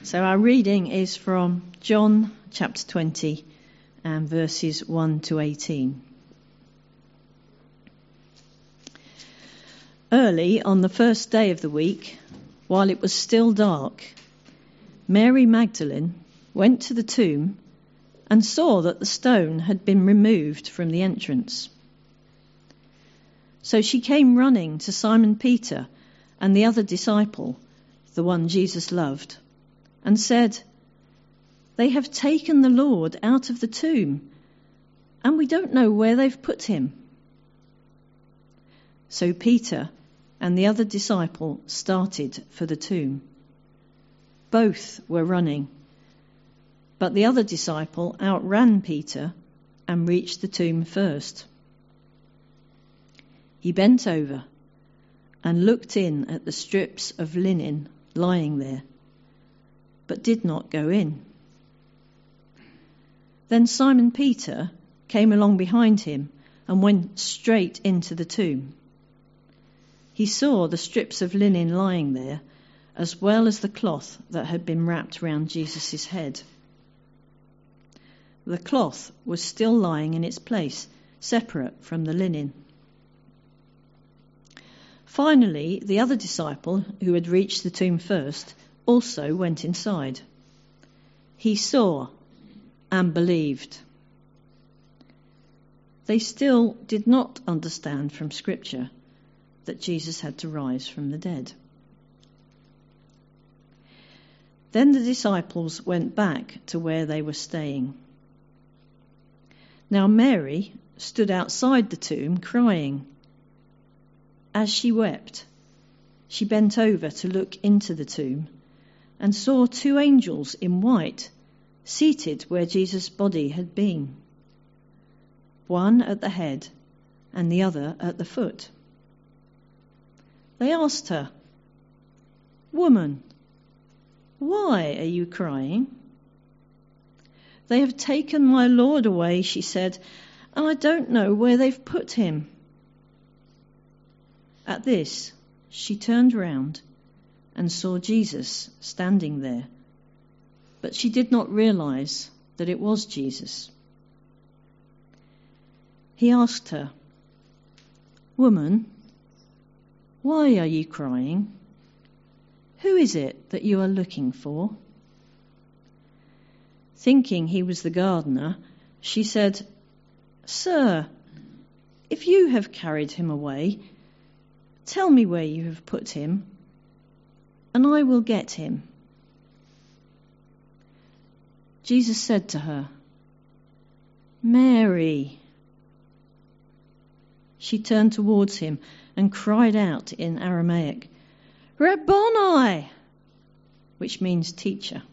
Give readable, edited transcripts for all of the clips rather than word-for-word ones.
So our reading is from John chapter 20 and verses 1 to 18. Early on the first day of the week, while it was still dark, Mary Magdalene went to the tomb and saw that the stone had been removed from the entrance. So she came running to Simon Peter and the other disciple, the one Jesus loved, and said, "They have taken the Lord out of the tomb, and we don't know where they've put him." So Peter and the other disciple started for the tomb. Both were running, but the other disciple outran Peter and reached the tomb first. He bent over and looked in at the strips of linen lying there, but did not go in. Then Simon Peter came along behind him and went straight into the tomb. He saw the strips of linen lying there, as well as the cloth that had been wrapped round Jesus' head. The cloth was still lying in its place, separate from the linen. Finally, the other disciple, who had reached the tomb first, also went inside. He saw and believed. They still did not understand from Scripture that Jesus had to rise from the dead. Then the disciples went back to where they were staying. Now Mary stood outside the tomb crying. As she wept, she bent over to look into the tomb and saw two angels in white seated where Jesus' body had been, one at the head and the other at the foot. They asked her, "Woman, why are you crying?" "They have taken my Lord away," she said, "and I don't know where they've put him." At this, she turned round and saw Jesus standing there, but she did not realize that it was Jesus. He asked her, "Woman, why are you crying? Who is it that you are looking for?" Thinking he was the gardener, she said, "Sir, if you have carried him away, tell me where you have put him, and I will get him." Jesus said to her, "Mary." She turned towards him and cried out in Aramaic, "Rabboni," which means teacher.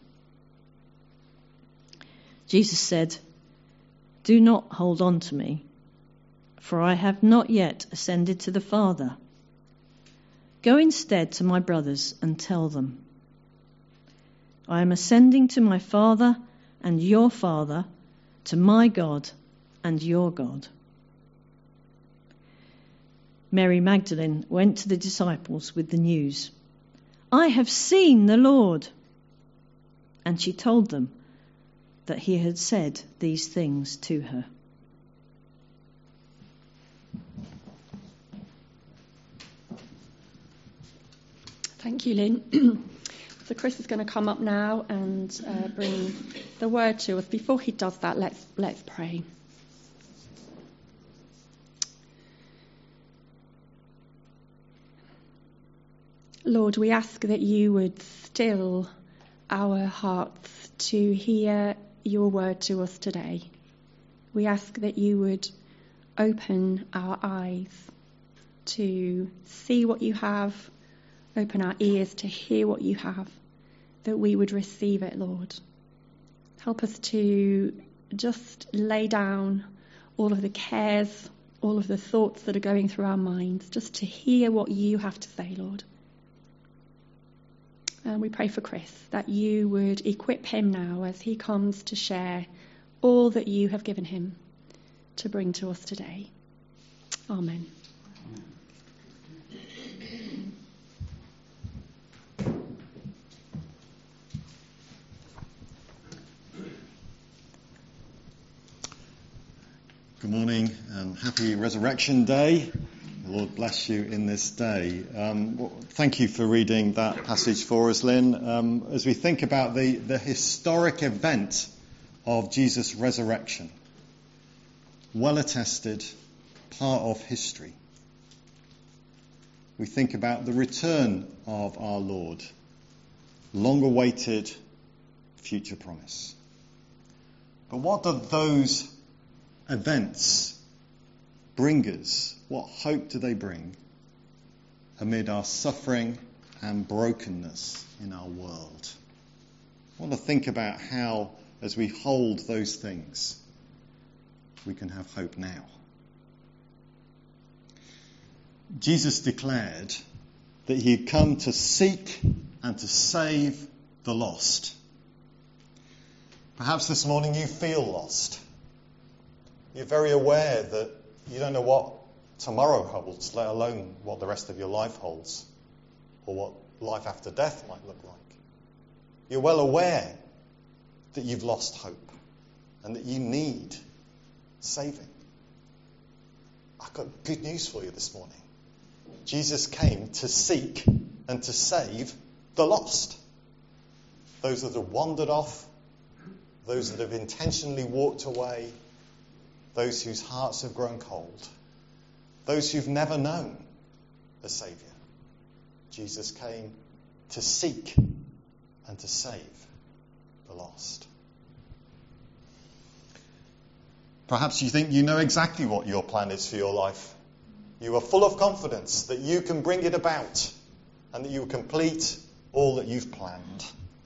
Jesus said, "Do not hold on to me, for I have not yet ascended to the Father. Go instead to my brothers and tell them, I am ascending to my Father and your Father, to my God and your God." Mary Magdalene went to the disciples with the news, "I have seen the Lord." And she told them that he had said these things to her. Thank you, Lynn. So Chris is going to come up now and bring the word to us. Before he does that, let's pray. Lord, we ask that you would still our hearts to hear your word to us today. We ask that you would open our eyes to see what you have, open our ears to hear what you have, that we would receive it, Lord. Help us to just lay down all of the cares, all of the thoughts that are going through our minds, just to hear what you have to say, Lord. And we pray for Chris, that you would equip him now as he comes to share all that you have given him to bring to us today. Amen. Good morning and happy Resurrection Day. The Lord bless you in this day. Thank you for reading that passage for us, Lynn. As we think about the historic event of Jesus' resurrection, well attested, part of history. We think about the return of our Lord, long awaited future promise. But what do those events bring us? What hope do they bring amid our suffering and brokenness in our world? I want to think about how, as we hold those things, we can have hope now. Jesus declared that he had come to seek and to save the lost. Perhaps this morning you feel lost. You're very aware that you don't know what tomorrow holds, let alone what the rest of your life holds, or what life after death might look like. You're well aware that you've lost hope and that you need saving. I've got good news for you this morning. Jesus came to seek and to save the lost. Those that have wandered off, those that have intentionally walked away, those whose hearts have grown cold, those who've never known a Saviour. Jesus came to seek and to save the lost. Perhaps you think you know exactly what your plan is for your life. You are full of confidence that you can bring it about and that you will complete all that you've planned.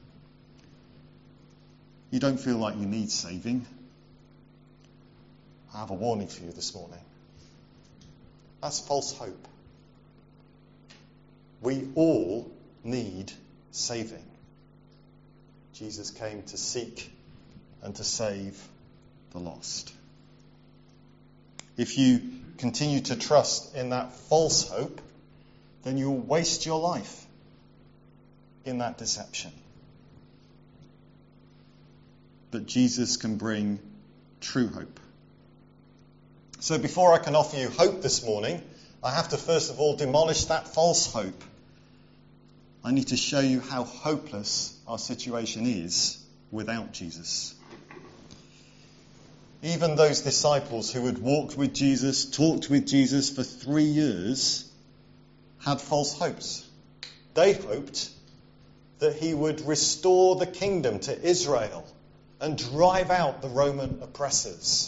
You don't feel like you need saving. I have a warning for you this morning. That's false hope. We all need saving. Jesus came to seek and to save the lost. If you continue to trust in that false hope, then you'll waste your life in that deception. But Jesus can bring true hope. So before I can offer you hope this morning, I have to first of all demolish that false hope. I need to show you how hopeless our situation is without Jesus. Even those disciples who had walked with Jesus, talked with Jesus for 3 years, had false hopes. They hoped that he would restore the kingdom to Israel and drive out the Roman oppressors.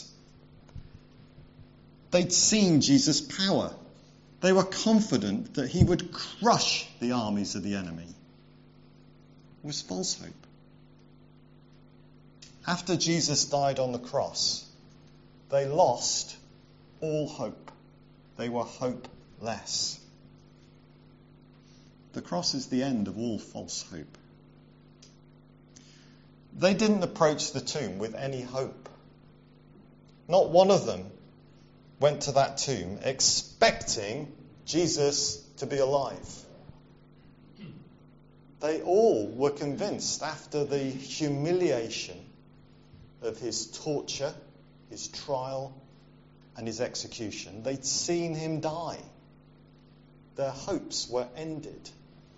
They'd seen Jesus' power. They were confident that he would crush the armies of the enemy. It was false hope. After Jesus died on the cross, they lost all hope. They were hopeless. The cross is the end of all false hope. They didn't approach the tomb with any hope. Not one of them went to that tomb expecting Jesus to be alive. They all were convinced after the humiliation of his torture, his trial, and his execution, they'd seen him die. Their hopes were ended.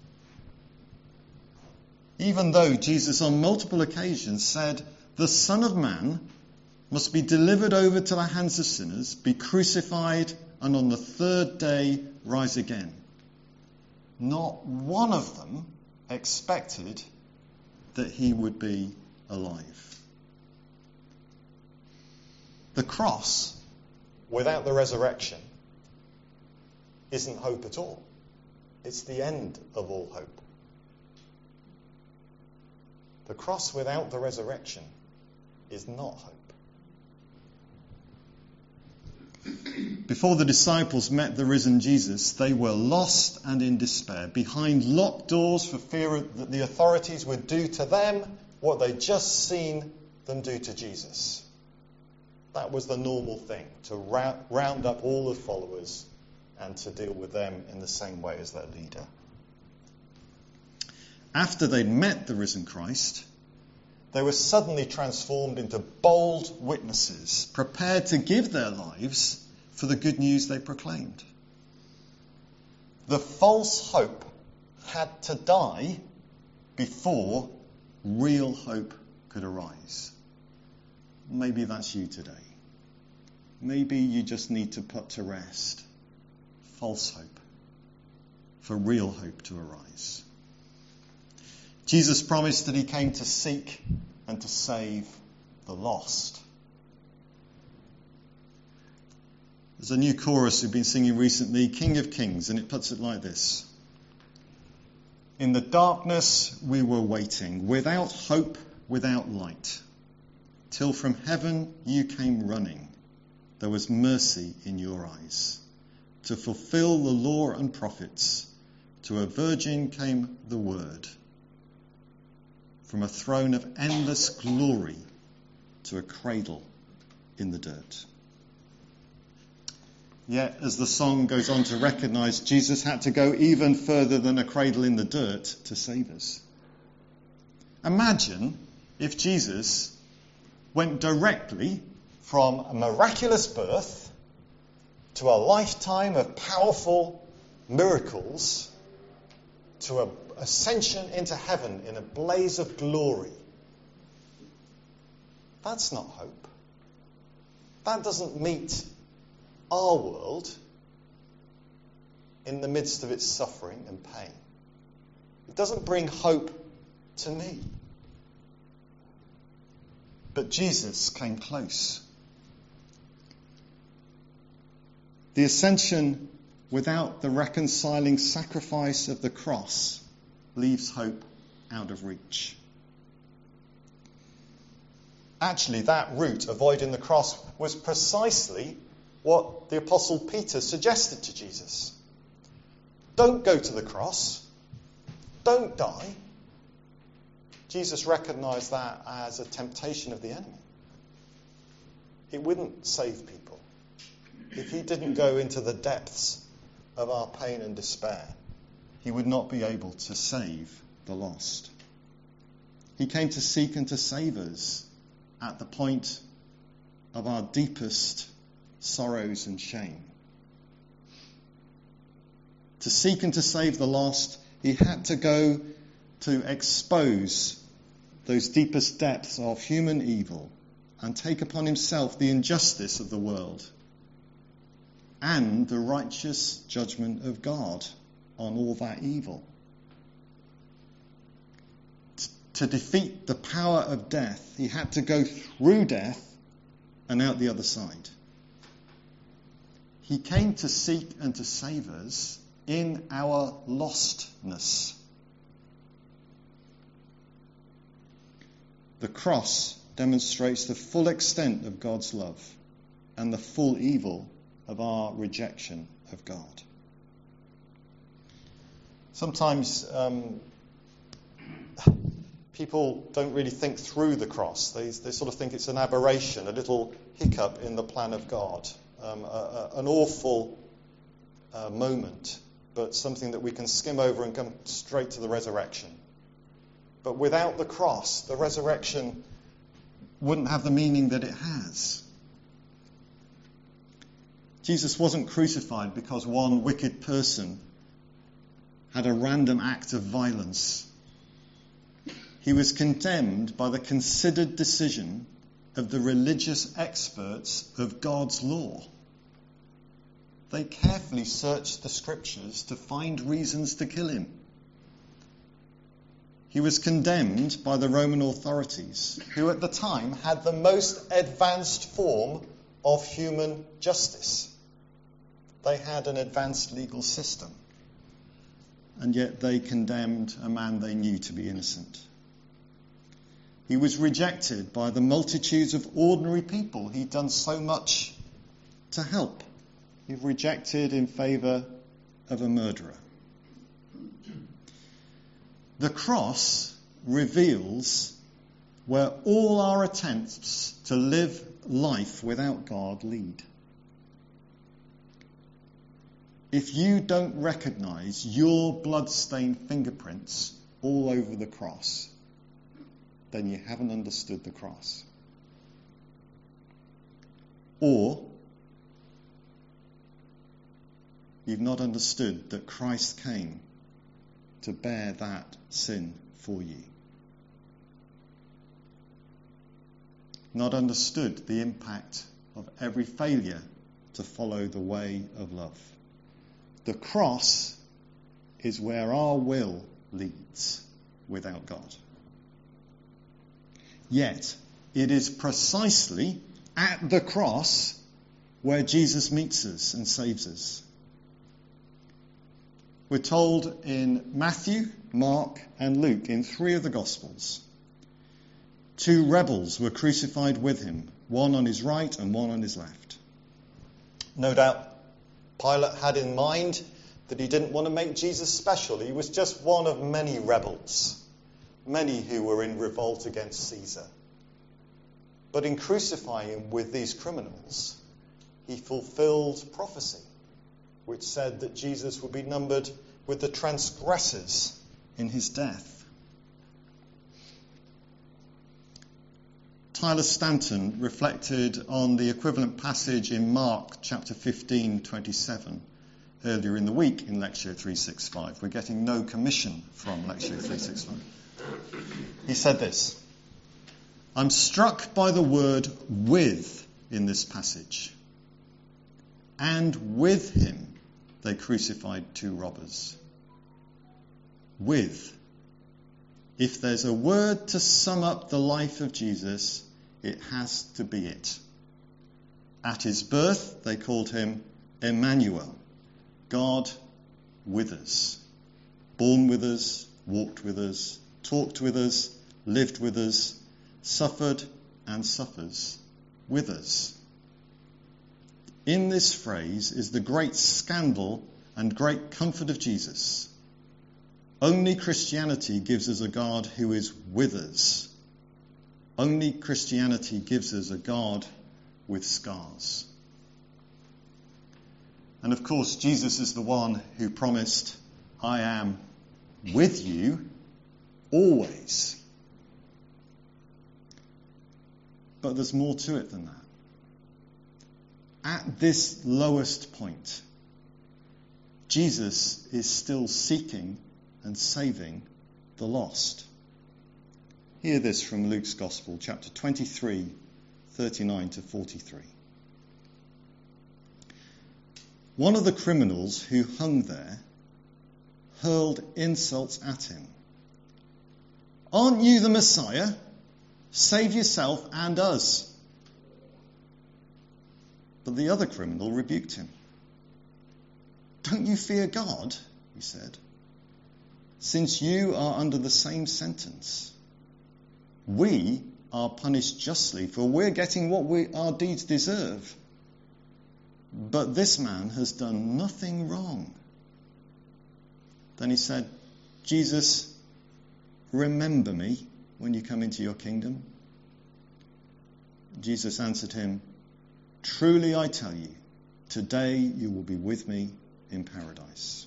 Even though Jesus on multiple occasions said, "The Son of Man must be delivered over to the hands of sinners, be crucified, and on the third day rise again." Not one of them expected that he would be alive. The cross, without the resurrection, isn't hope at all. It's the end of all hope. The cross without the resurrection is not hope. Before the disciples met the risen Jesus, they were lost and in despair, behind locked doors for fear that the authorities would do to them what they'd just seen them do to Jesus. That was the normal thing, to round up all the followers and to deal with them in the same way as their leader. After they'd met the risen Christ, they were suddenly transformed into bold witnesses, prepared to give their lives for the good news they proclaimed. The false hope had to die before real hope could arise. Maybe that's you today. Maybe you just need to put to rest false hope for real hope to arise. Jesus promised that he came to seek and to save the lost. There's a new chorus we've been singing recently, King of Kings, and it puts it like this. In the darkness we were waiting, without hope, without light, till from heaven you came running. There was mercy in your eyes. To fulfill the law and prophets, to a virgin came the word. From a throne of endless glory to a cradle in the dirt. Yet, as the song goes on to recognise, Jesus had to go even further than a cradle in the dirt to save us. Imagine if Jesus went directly from a miraculous birth to a lifetime of powerful miracles to an ascension into heaven in a blaze of glory. That's not hope. That doesn't meet our world in the midst of its suffering and pain. It doesn't bring hope to me. But Jesus came close. The ascension without the reconciling sacrifice of the cross leaves hope out of reach. Actually, that route, avoiding the cross, was precisely what the Apostle Peter suggested to Jesus. Don't go to the cross. Don't die. Jesus recognised that as a temptation of the enemy. It wouldn't save people. If he didn't go into the depths of our pain and despair, he would not be able to save the lost. He came to seek and to save us at the point of our deepest sorrows and shame. To seek and to save the lost, he had to go to expose those deepest depths of human evil and take upon himself the injustice of the world and the righteous judgment of God on all that evil. To defeat the power of death, he had to go through death and out the other side. He came to seek and to save us in our lostness. The cross demonstrates the full extent of God's love and the full evil of our rejection of God. Sometimes people don't really think through the cross. They sort of think it's an aberration, a little hiccup in the plan of God, an awful moment, but something that we can skim over and come straight to the resurrection. But without the cross, the resurrection wouldn't have the meaning that it has. Jesus wasn't crucified because one wicked person had a random act of violence. He was condemned by the considered decision of the religious experts of God's law. They carefully searched the scriptures to find reasons to kill him. He was condemned by the Roman authorities, who at the time had the most advanced form of human justice. They had an advanced legal system, and yet they condemned a man they knew to be innocent. He was rejected by the multitudes of ordinary people he'd done so much to help. He was rejected in favour of a murderer. The cross reveals where all our attempts to live life without God lead. If you don't recognise your blood-stained fingerprints all over the cross, then you haven't understood the cross. Or you've not understood that Christ came to bear that sin for you. Not understood the impact of every failure to follow the way of love. The cross is where our will leads without God. Yet, it is precisely at the cross where Jesus meets us and saves us. We're told in Matthew, Mark, and Luke, in 3 of the Gospels, 2 rebels were crucified with him, one on his right and one on his left. No doubt Pilate had in mind that he didn't want to make Jesus special. He was just one of many rebels, many who were in revolt against Caesar. But in crucifying him with these criminals, he fulfilled prophecy, which said that Jesus would be numbered with the transgressors in his death. Tyler Stanton reflected on the equivalent passage in Mark chapter 15:27 earlier in the week in Lectio 365. We're getting no commission from Lectio 365. He said this: I'm struck by the word with in this passage. And with him they crucified 2 robbers. With. If there's a word to sum up the life of Jesus, it has to be it. At his birth, they called him Emmanuel, God with us. Born with us, walked with us, talked with us, lived with us, suffered and suffers with us. In this phrase is the great scandal and great comfort of Jesus. Only Christianity gives us a God who is with us. Only Christianity gives us a God with scars. And of course, Jesus is the one who promised, I am with you always. But there's more to it than that. At this lowest point, Jesus is still seeking and saving the lost. Hear this from Luke's Gospel, chapter 23, 39 to 43. One of the criminals who hung there hurled insults at him. Aren't you the Messiah? Save yourself and us. But the other criminal rebuked him. Don't you fear God? He said, since you are under the same sentence. We are punished justly, for we're getting what our deeds deserve. But this man has done nothing wrong. Then he said, Jesus, remember me when you come into your kingdom. Jesus answered him, truly I tell you, today you will be with me in paradise.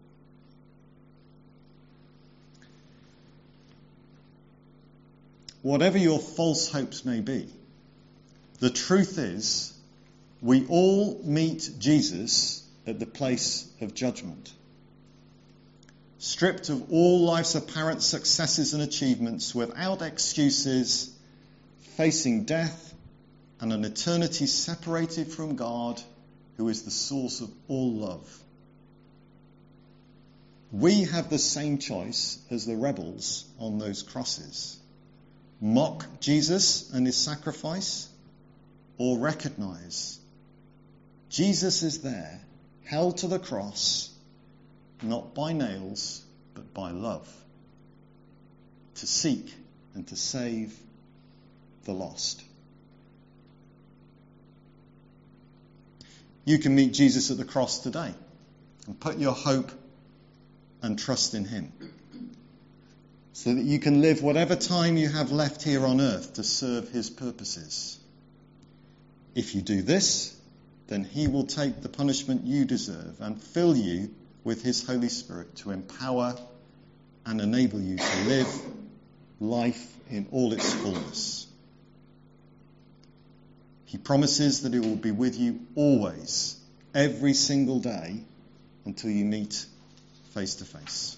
Whatever your false hopes may be, the truth is, we all meet Jesus at the place of judgment. Stripped of all life's apparent successes and achievements, without excuses, facing death and an eternity separated from God, who is the source of all love. We have the same choice as the rebels on those crosses. Mock Jesus and his sacrifice, or recognize Jesus is there, held to the cross, not by nails, but by love, to seek and to save the lost. You can meet Jesus at the cross today and put your hope and trust in him, so that you can live whatever time you have left here on earth to serve his purposes. If you do this, then he will take the punishment you deserve and fill you with his Holy Spirit to empower and enable you to live life in all its fullness. He promises that it will be with you always, every single day, until you meet face to face.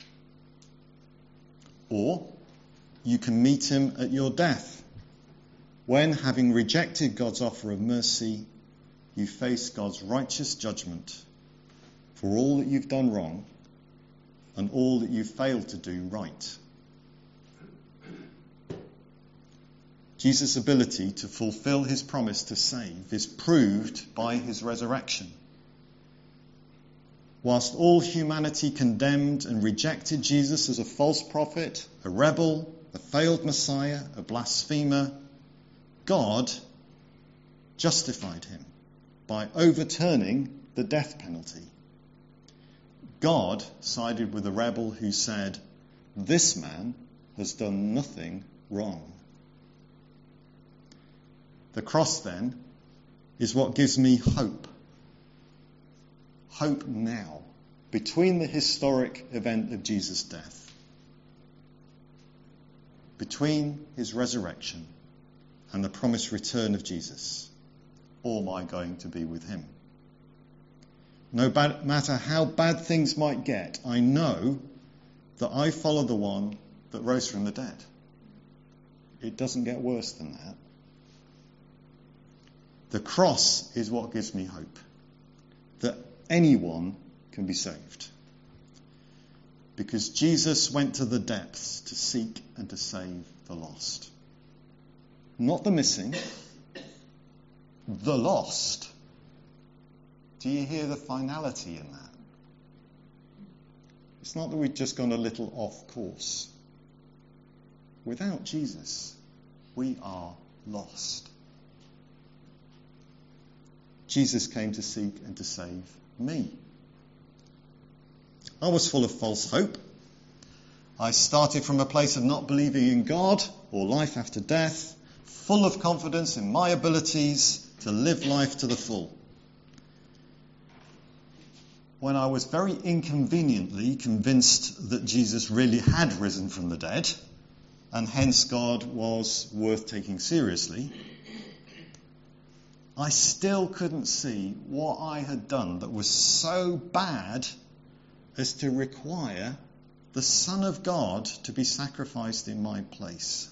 Or you can meet him at your death, when, having rejected God's offer of mercy, you face God's righteous judgment for all that you've done wrong and all that you've failed to do right. Jesus' ability to fulfill his promise to save is proved by his resurrection. Whilst all humanity condemned and rejected Jesus as a false prophet, a rebel, a failed Messiah, a blasphemer, God justified him by overturning the death penalty. God sided with the rebel who said, "This man has done nothing wrong." The cross, then, is what gives me hope. Hope now, between the historic event of Jesus' death, between his resurrection and the promised return of Jesus, or my going to be with him. No matter how bad things might get, I know that I follow the one that rose from the dead. It doesn't get worse than that. The cross is what gives me hope, that anyone can be saved. Because Jesus went to the depths to seek and to save the lost. Not the missing, the lost. Do you hear the finality in that? It's not that we've just gone a little off course. Without Jesus, we are lost. Jesus came to seek and to save me. I was full of false hope. I started from a place of not believing in God or life after death, full of confidence in my abilities to live life to the full. When I was very inconveniently convinced that Jesus really had risen from the dead, and hence God was worth taking seriously, I still couldn't see what I had done that was so bad as to require the Son of God to be sacrificed in my place.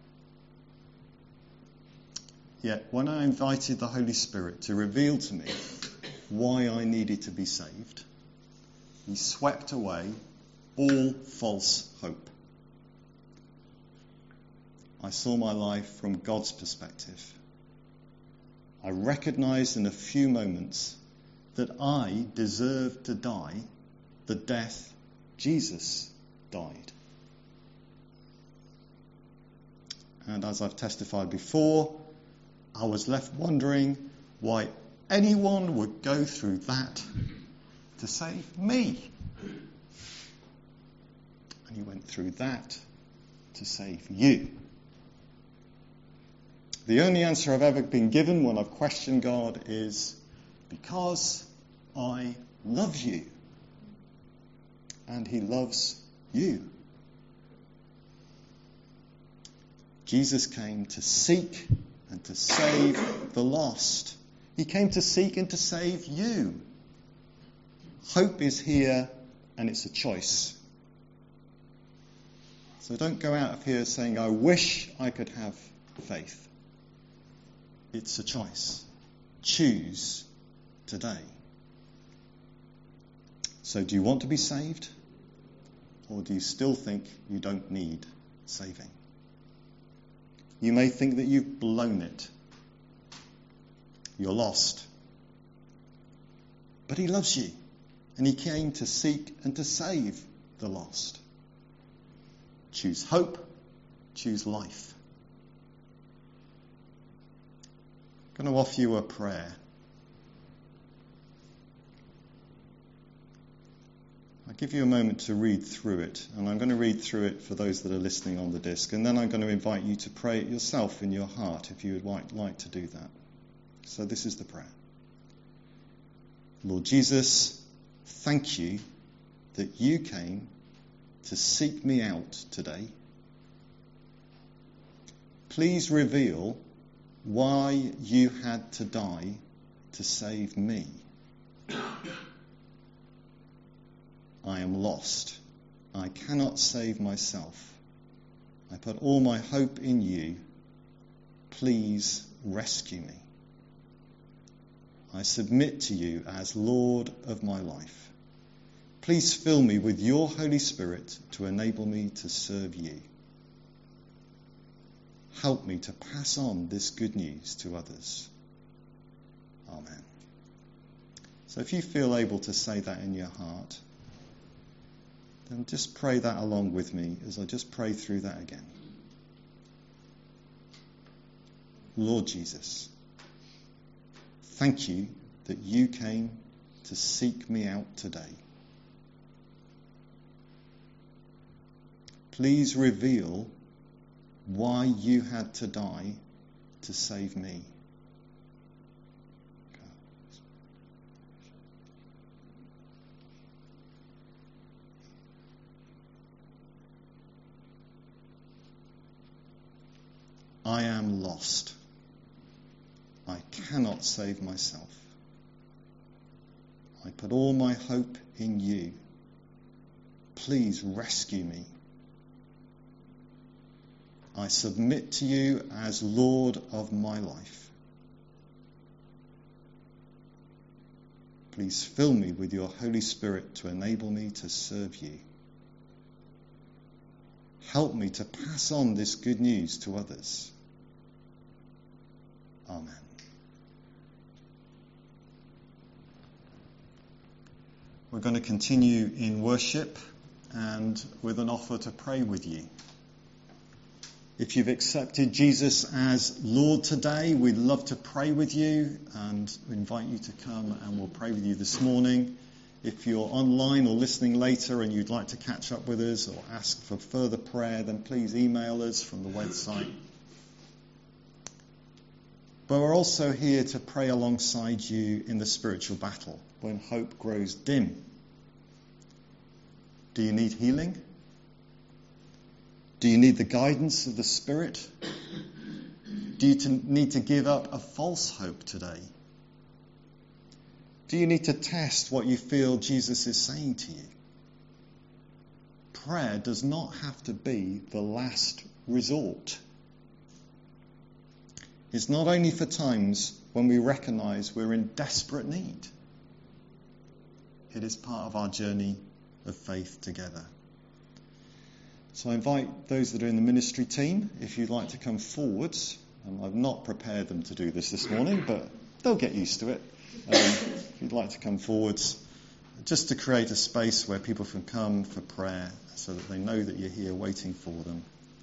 Yet when I invited the Holy Spirit to reveal to me why I needed to be saved, he swept away all false hope. I saw my life from God's perspective. I recognized in a few moments that I deserved to die the death Jesus died. And as I've testified before, I was left wondering why anyone would go through that to save me. And he went through that to save you. The only answer I've ever been given when I've questioned God is, because I love you. And he loves you. Jesus came to seek and to save the lost. He came to seek and to save you. Hope is here, and it's a choice. So don't go out of here saying, I wish I could have faith. It's a choice. Choose today. So do you want to be saved? Or do you still think you don't need saving? You may think that you've blown it. You're lost. But he loves you. And he came to seek and to save the lost. Choose hope. Choose life. I'm going to offer you a prayer. I'll give you a moment to read through it, and I'm going to read through it for those that are listening on the disc, and then I'm going to invite you to pray it yourself in your heart if you would like to do that. So this is the prayer. Lord Jesus, thank you that you came to seek me out today. please reveal why you had to die to save me. I am lost. I cannot save myself. I put all my hope in you. Please rescue me. I submit to you as Lord of my life. Please fill me with your Holy Spirit to enable me to serve you. Help me to pass on this good news to others. Amen. So if you feel able to say that in your heart, then just pray that along with me as I just pray through that again. Lord Jesus, thank you that you came to seek me out today. Please reveal why you had to die to save me. I am lost. I cannot save myself. I put all my hope in you. Please rescue me. I submit to you as Lord of my life. Please fill me with your Holy Spirit to enable me to serve you. Help me to pass on this good news to others. Amen. We're going to continue in worship and with an offer to pray with you. If you've accepted Jesus as Lord today, we'd love to pray with you and invite you to come and we'll pray with you this morning. If you're online or listening later and you'd like to catch up with us or ask for further prayer, then please email us from the website. But we're also here to pray alongside you in the spiritual battle when hope grows dim. Do you need healing? Do you need the guidance of the Spirit? Do you need to give up a false hope today? Do you need to test what you feel Jesus is saying to you? Prayer does not have to be the last resort. It's not only for times when we recognise we're in desperate need. It is part of our journey of faith together. So I invite those that are in the ministry team, if you'd like to come forwards. I've not prepared them to do this morning, but they'll get used to it. If you'd like to come forwards, just to create a space where people can come for prayer so that they know that you're here waiting for them.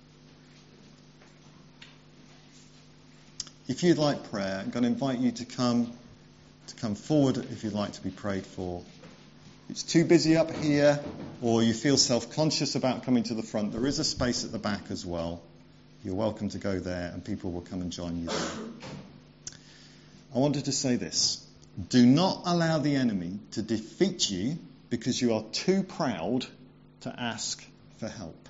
If you'd like prayer, I'm going to invite you to come forward if you'd like to be prayed for. If it's too busy up here or you feel self-conscious about coming to the front, there is a space at the back as well. You're welcome to go there and people will come and join you there. I wanted to say this. Do not allow the enemy to defeat you because you are too proud to ask for help.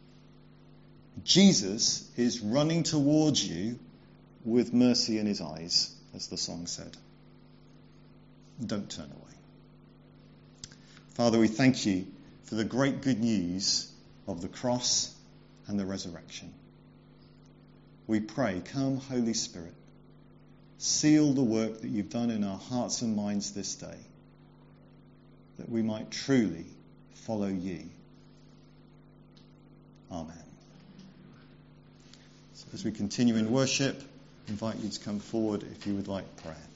Jesus is running towards you with mercy in his eyes, as the song said. Don't turn away. Father, we thank you for the great good news of the cross and the resurrection. We pray, come Holy Spirit, seal the work that you've done in our hearts and minds this day, that we might truly follow you. Amen. So as we continue in worship, I invite you to come forward if you would like prayer.